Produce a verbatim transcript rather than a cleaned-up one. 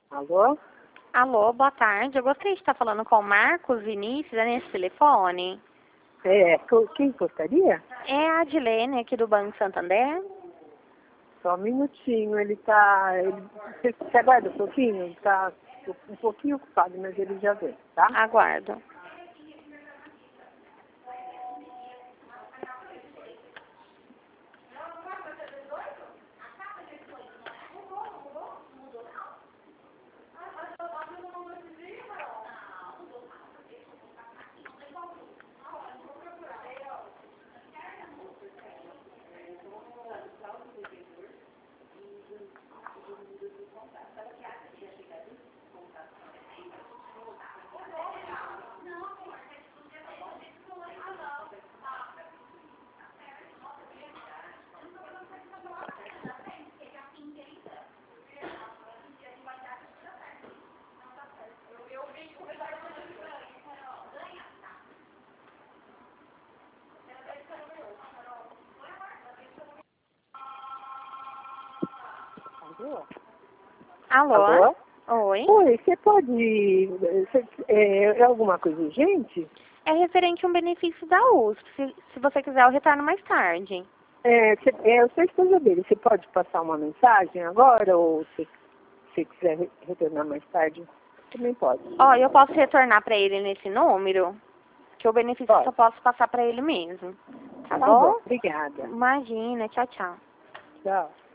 Alô? Alô, boa tarde. Eu gostaria de estar falando com o Marcos Vinícius, é nesse telefone. É, co- quem gostaria? É a Adilene aqui do Banco Santander. Só um minutinho, ele tá... Ele, você, você aguarda um pouquinho? Ele tá um pouquinho ocupado, mas ele já vem, tá? Aguardo. Alô? Alô? Alô? Oi. Oi, você pode... Você, é, é alguma coisa urgente? É referente a um benefício da U S P. Se, se você quiser, eu retorno mais tarde. É, você, é, eu sou a esposa dele. Você pode passar uma mensagem agora ou se você quiser re- retornar mais tarde, também pode. Ó, eu posso retornar para ele nesse número, que o benefício eu Pode. só posso passar para ele mesmo. Tá Tá bom, bom? obrigada. Imagina. Tchau, tchau. Tchau.